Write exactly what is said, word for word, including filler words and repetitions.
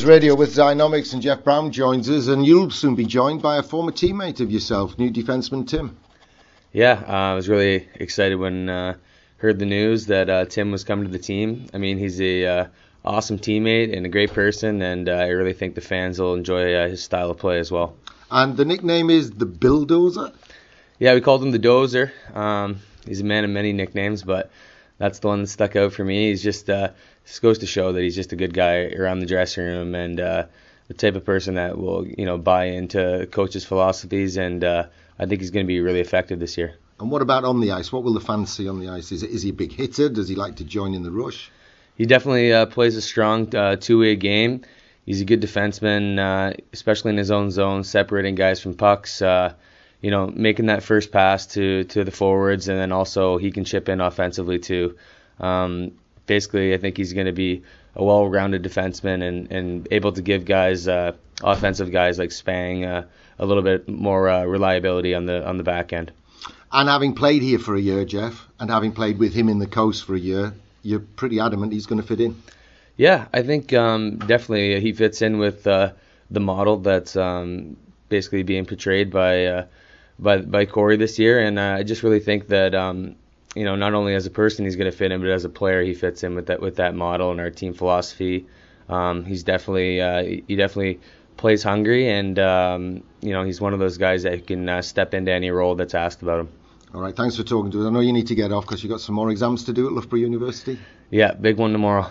Radio with Zynomics, and Jeff Brown joins us, and you'll soon be joined by a former teammate of yourself, new defenseman Tim. Yeah, uh, I was really excited when uh, heard the news that uh, Tim was coming to the team. I mean, he's a uh, awesome teammate and a great person, and uh, I really think the fans will enjoy uh, his style of play as well. And the nickname is the Bulldozer? Yeah, we called him the Dozer. Um, he's a man of many nicknames, but that's the one that stuck out for me. He's just uh, just goes to show that he's just a good guy around the dressing room, and uh, the type of person that will, you know, buy into coaches' philosophies, and uh, I think he's going to be really effective this year. And what about on the ice? What will the fans see on the ice? Is, is he a big hitter? Does he like to join in the rush? He definitely uh, plays a strong uh, two-way game. He's a good defenseman, uh, especially in his own zone, separating guys from pucks, uh, you know, making that first pass to, to the forwards, and then also he can chip in offensively too. Um, basically, I think he's going to be a well-rounded defenseman and, and able to give guys, uh, offensive guys like Spang, uh, a little bit more uh, reliability on the on the back end. And having played here for a year, Jeff, and having played with him in the coast for a year, you're pretty adamant he's going to fit in. Yeah, I think um, definitely he fits in with uh, the model that's um, basically being portrayed by uh, by by Corey this year, and uh, I just really think that um, you know, not only as a person he's going to fit in, but as a player he fits in with that with that model and our team philosophy. Um, he's definitely uh, he definitely plays hungry, and um, you know, he's one of those guys that can uh, step into any role that's asked about him. All right, thanks for talking to us. I know you need to get off because you've got some more exams to do at Loughborough University. Yeah, big one tomorrow.